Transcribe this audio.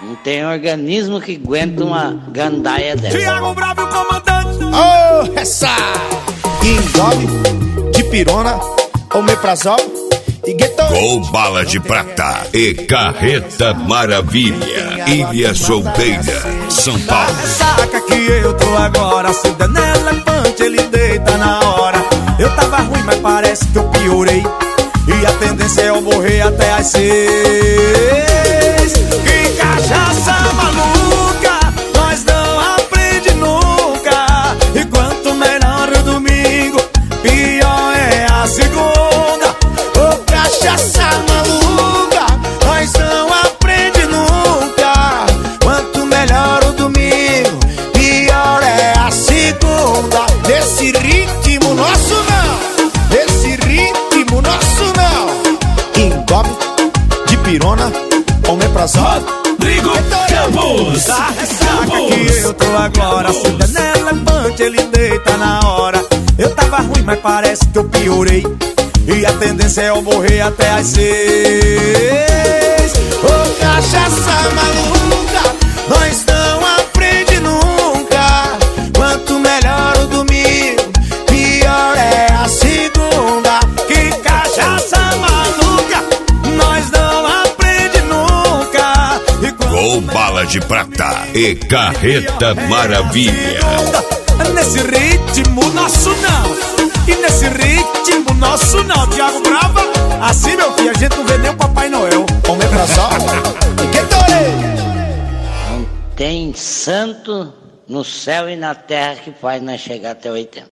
Não tem organismo que aguenta uma gandaia dessa. Thiago Bravo, o comandante. Oh, essa! Engole de pirona, omeprazol e Gatorade. Com bala de prata e carreta maravilha. Ilha Solteira, São Paulo. Saca que eu tô agora, se der no elefante ele deita na hora. Eu tava ruim, mas parece que eu piorei, e a tendência é eu morrer até às 6. Que cachaça maluca, nós não aprende nunca. E quanto melhor o domingo, pior é a segunda. Ô, cachaça maluca, Nós não aprende nunca. quanto melhor o domingo, Pior é a segunda. nesse ritmo nosso não, nesse ritmo nosso não. Engole de pirona, omeprazol. Rodrigo Campos. Saca que eu tô agora, se der no elefante ele deita na hora. Eu tava ruim, mas parece que eu piorei, e a tendência é eu morrer até às 6. Ô, cachaça maluca, Nós não aprende nunca. quanto melhor o domingo, Pior é a segunda. Que cachaça maluca, nós não aprende nunca. E quando Com bala de prata e carreta maravilha. nesse ritmo nosso não, e nesse ritmo nosso não. Thiago Brava, assim meu filho, a gente não vê nem o Papai Noel. omeprazol e Gatorade. Tem santo no céu e na terra que faz nós chegar até 80.